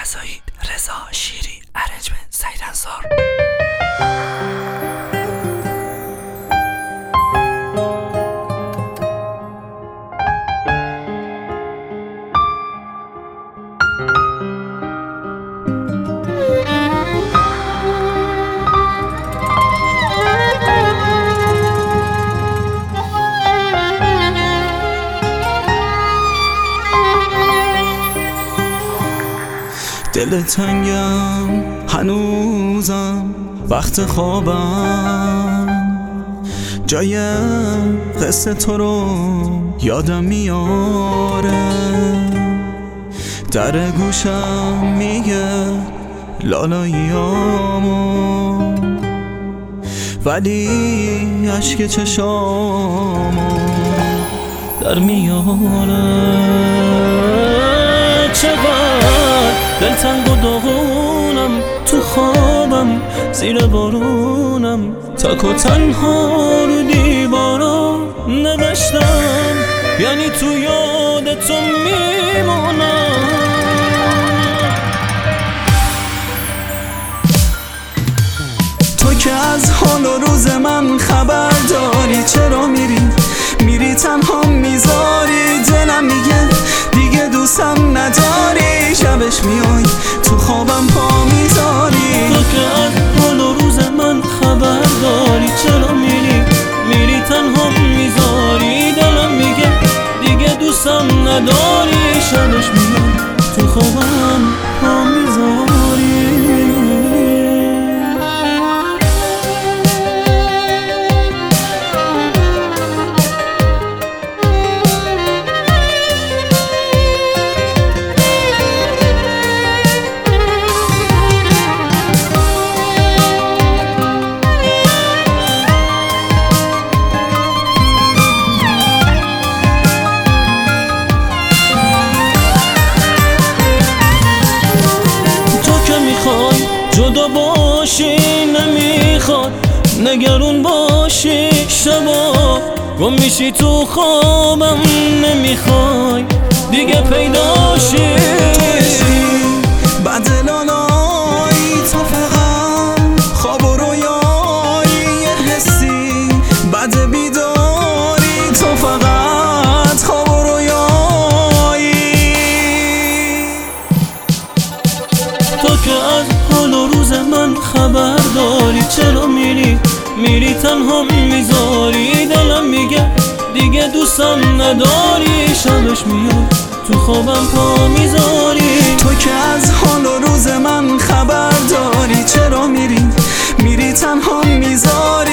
رضایی، رضا شیری، ارنجمنت سعید انصار. دل تنگم هنوزم وقت خوابم، جای قصه تو رو یادم میاره، در گوشم میگه لالاییامو، ولی عشق چشامو در میاره. چقدر دلتنگ و داغونم تو خوابم، زیر بارونم تک و تنها رو دیوارا نوشتم، یعنی تو یاد تو میمونم. تو که از حال و روز من خبر داری، چرا میری تنها میذاری، دلم میگه دیگه دوستم نداری، شبش میای تو خوابم پا میذاری. تو که از حال و روز من خبر داری، چرا میری تنها میذاری، دلم میگه دیگه دوستم نداری، شبش میای تو خوابم پا میذاری. جدا باشی نمیخواد، نگرون باشی شبا گم میشی تو خوابم، نمیخوای دیگه پیداشی. بعد لالایی تو فقط خواب و رویایی، یه حسی بعد بیداری تو فقط خواب و رویایی. تو که از حال و روز من خبر داری، چرا میری تنها میذاری، دلم میگه دیگه دوستم نداری، شبش میای تو خوابم پا میذاری. تو که از حال و روز من خبر داری، چرا میری تنها میذاری.